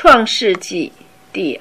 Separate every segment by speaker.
Speaker 1: 创世纪第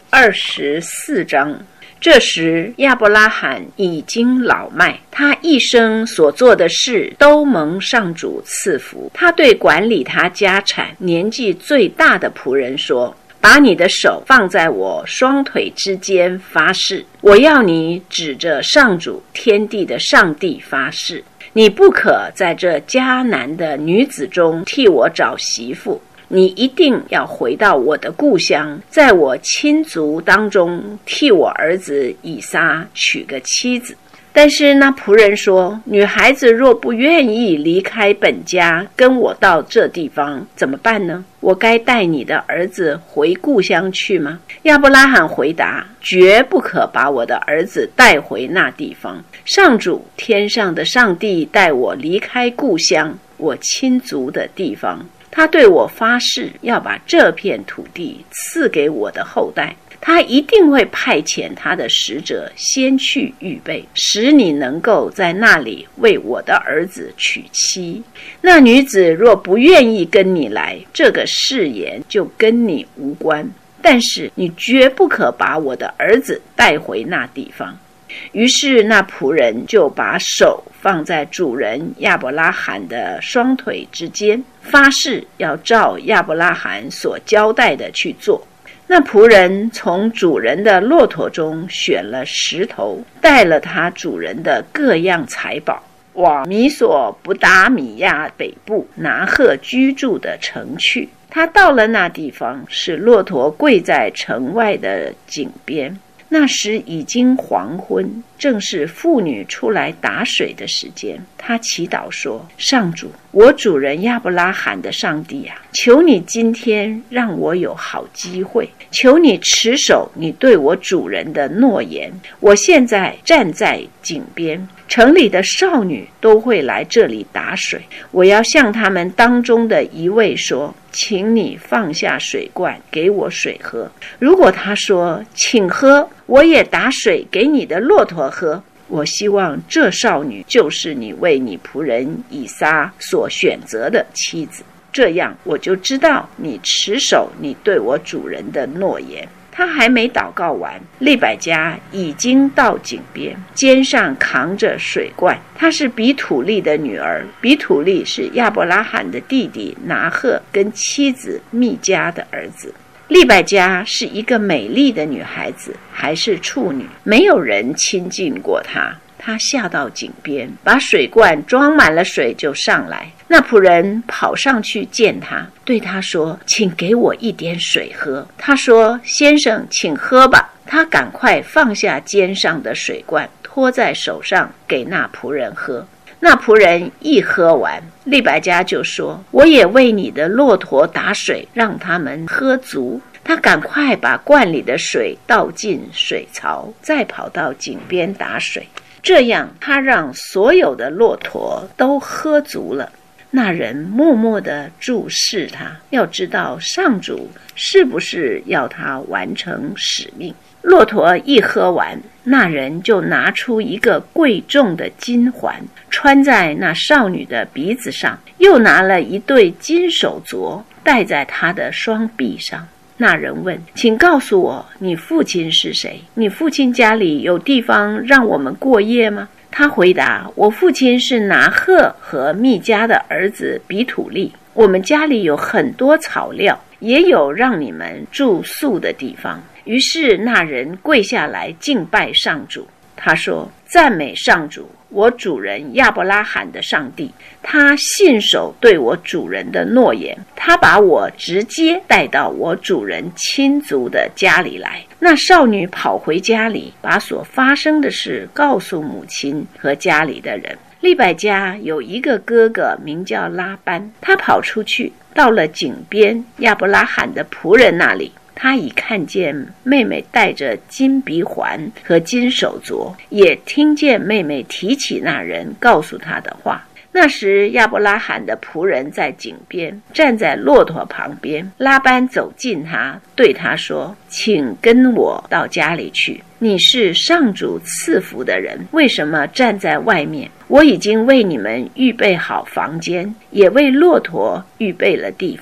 Speaker 1: 24章。这时亚伯拉罕已经老迈，他一生所做的事都蒙上主赐福。他对管理他家产年纪最大的仆人说，把你的手放在我双腿之间发誓，我要你指着上主天地的上帝发誓，你不可在这迦南的女子中替我找媳妇，你一定要回到我的故乡，在我亲族当中替我儿子以撒娶个妻子。但是那仆人说，女孩子若不愿意离开本家跟我到这地方怎么办呢？我该带你的儿子回故乡去吗？亚伯拉罕回答，绝不可把我的儿子带回那地方。上主天上的上帝带我离开故乡，我亲族的地方，他对我发誓要把这片土地赐给我的后代，他一定会派遣他的使者先去预备，使你能够在那里为我的儿子娶妻。那女子若不愿意跟你来，这个誓言就跟你无关，但是你绝不可把我的儿子带回那地方。于是那仆人就把手放在主人亚伯拉罕的双腿之间，发誓要照亚伯拉罕所交代的去做。那仆人从主人的骆驼中选了石头，带了他主人的各样财宝，往米索不达米亚北部拿鹤居住的城去。他到了那地方，使骆驼跪在城外的井边。那时已经黄昏，正是妇女出来打水的时间。他祈祷说，上主，我主人亚伯拉罕的上帝啊，求你今天让我有好机会，求你持守你对我主人的诺言。我现在站在井边，城里的少女都会来这里打水，我要向他们当中的一位说，请你放下水罐给我水喝。如果他说，请喝，我也打水给你的骆驼喝，我希望这少女就是你为你仆人以撒所选择的妻子，这样我就知道你持守你对我主人的诺言。他还没祷告完，利百加已经到井边，肩上扛着水罐。他是比土利的女儿，比土利是亚伯拉罕的弟弟拿鹤跟妻子密迦的儿子。利百加是一个美丽的女孩子，还是处女，没有人亲近过她。他下到井边，把水罐装满了水就上来。那仆人跑上去见他，对他说，请给我一点水喝。他说，先生请喝吧。他赶快放下肩上的水罐，托在手上给那仆人喝。那仆人一喝完，利百加就说，我也为你的骆驼打水，让他们喝足。他赶快把罐里的水倒进水槽，再跑到井边打水。这样他让所有的骆驼都喝足了。那人默默地注视他，要知道上主是不是要他完成使命。骆驼一喝完，那人就拿出一个贵重的金环，穿在那少女的鼻子上，又拿了一对金手镯，戴在她的双臂上。那人问，请告诉我，你父亲是谁？你父亲家里有地方让我们过夜吗？他回答，我父亲是拿鹤和密迦的儿子比土利，我们家里有很多草料，也有让你们住宿的地方。于是那人跪下来敬拜上主。他说，赞美上主，我主人亚伯拉罕的上帝，他信守对我主人的诺言，他把我直接带到我主人亲族的家里来。那少女跑回家里，把所发生的事告诉母亲和家里的人。利百加有一个哥哥名叫拉班，他跑出去，到了井边亚伯拉罕的仆人那里，他已看见妹妹戴着金鼻环和金手镯，也听见妹妹提起那人告诉他的话。那时亚伯拉罕的仆人在井边，站在骆驼旁边。拉班走近他，对他说，请跟我到家里去，你是上主赐福的人，为什么站在外面？我已经为你们预备好房间，也为骆驼预备了地方。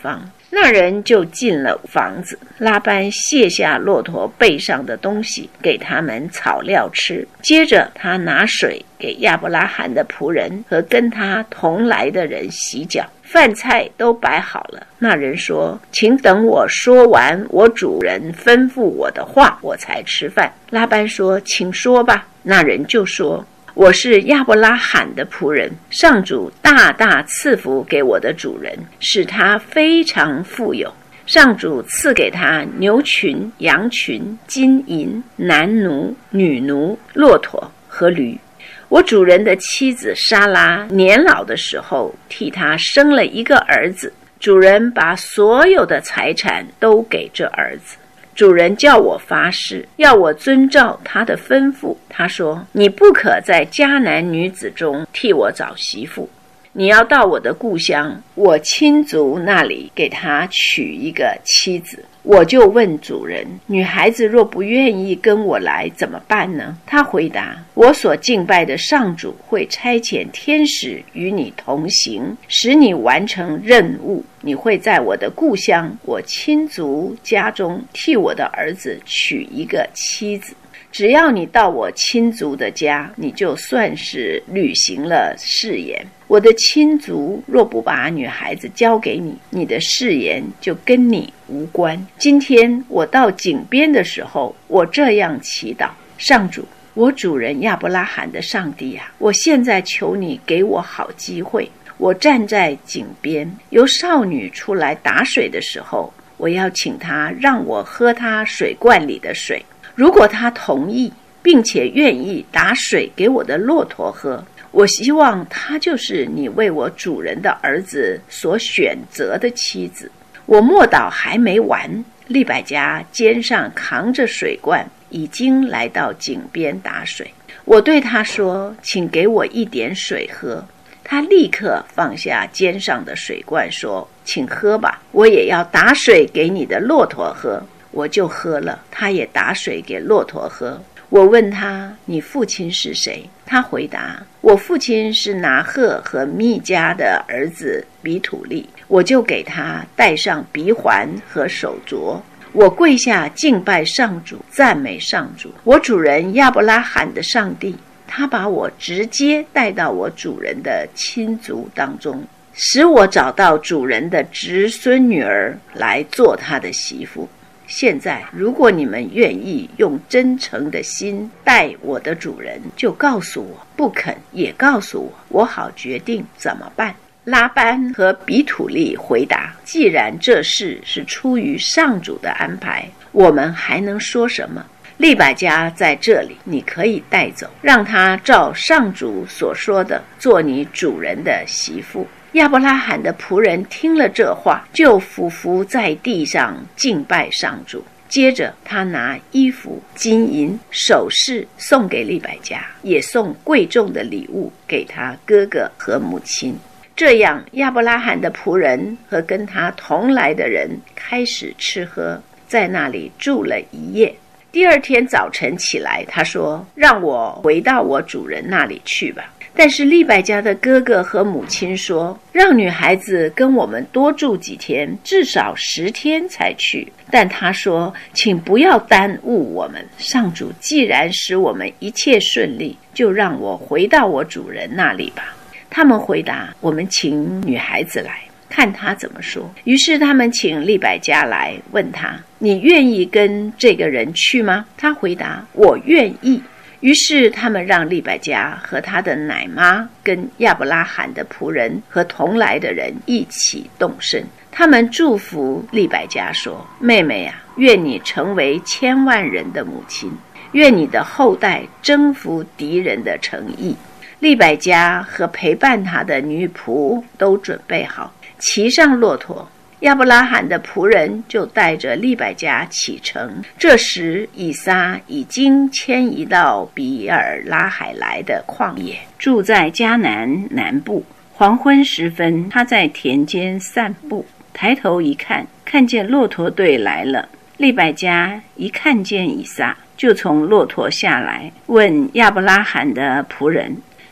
Speaker 1: 那人就进了房子，拉班卸下骆驼背上的东西，给他们草料吃。接着他拿水给亚伯拉罕的仆人和跟他同来的人洗脚，饭菜都摆好了。那人说：请等我说完我主人吩咐我的话，我才吃饭。拉班说：请说吧。那人就说：我是亚伯拉罕的仆人，上主大大赐福给我的主人，使他非常富有。上主赐给他牛群、羊群、金银、男奴、女奴、骆驼和驴。我主人的妻子莎拉年老的时候，替他生了一个儿子，主人把所有的财产都给这儿子。主人叫我发誓，要我遵照他的吩咐。他说：你不可在迦南女子中替我找媳妇，你要到我的故乡，我亲族那里给他娶一个妻子。我就问主人：女孩子若不愿意跟我来怎么办呢？他回答：我所敬拜的上主会差遣天使与你同行，使你完成任务。你会在我的故乡，我亲族家中替我的儿子娶一个妻子。只要你到我亲族的家，你就算是履行了誓言。我的亲族若不把女孩子交给你，你的誓言就跟你无关。今天我到井边的时候，我这样祈祷：上主，我主人亚伯拉罕的上帝啊，我现在求你给我好机会。我站在井边，有少女出来打水的时候，我要请她让我喝她水罐里的水。如果他同意，并且愿意打水给我的骆驼喝，我希望他就是你为我主人的儿子所选择的妻子。我默祷还没完，利百加肩上扛着水罐，已经来到井边打水。我对他说：请给我一点水喝。他立刻放下肩上的水罐，说：请喝吧，我也要打水给你的骆驼喝。我就喝了，他也打水给骆驼喝。我问他：你父亲是谁？他回答：我父亲是拿鹤和密迦的儿子比土利。我就给他戴上鼻环和手镯。我跪下敬拜上主，赞美上主，我主人亚伯拉罕的上帝。他把我直接带到我主人的亲族当中，使我找到主人的侄孙女儿来做他的媳妇。现在如果你们愿意用真诚的心待我的主人，就告诉我；不肯也告诉我，我好决定怎么办。拉班和比土利回答：既然这事是出于上主的安排，我们还能说什么？利百加在这里，你可以带走，让他照上主所说的做你主人的媳妇。亚伯拉罕的仆人听了这话，就俯伏在地上敬拜上主。接着他拿衣服、金银、首饰送给利百加，也送贵重的礼物给他哥哥和母亲。这样亚伯拉罕的仆人和跟他同来的人开始吃喝，在那里住了一夜。第二天早晨起来，他说：让我回到我主人那里去吧。但是利百加的哥哥和母亲说：让女孩子跟我们多住几天，至少10天才去。但他说：请不要耽误我们，上主既然使我们一切顺利，就让我回到我主人那里吧。他们回答：我们请女孩子来，看他怎么说。于是他们请利百加来，问他：你愿意跟这个人去吗？他回答：我愿意。于是他们让利百加和他的奶妈跟亚伯拉罕的仆人和同来的人一起动身。他们祝福利百加说：妹妹啊，愿你成为千万人的母亲，愿你的后代征服敌人的城邑。利百加和陪伴他的女仆都准备好，骑上骆驼。亚伯拉罕的仆人就带着利百加启程。这时以撒已经迁移到比尔拉海来的旷野，住在迦南南部。黄昏时分，他在田间散步，抬头一看，看见骆驼队来了。利百加一看见以撒，就从骆驼下来，问亚伯拉罕的仆人：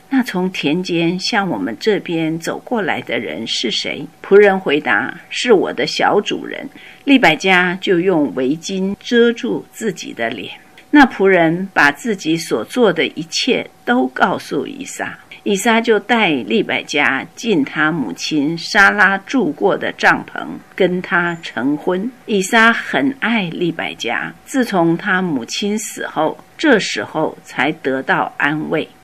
Speaker 1: 那从田间向我们这边走过来的人是谁？仆人回答：是我的小主人。利百加就用围巾遮住自己的脸。那仆人把自己所做的一切都告诉以撒，以撒就带利百加进他母亲莎拉住过的帐篷，跟他成婚。以撒很爱利百加，自从他母亲死后，这时候才得到安慰。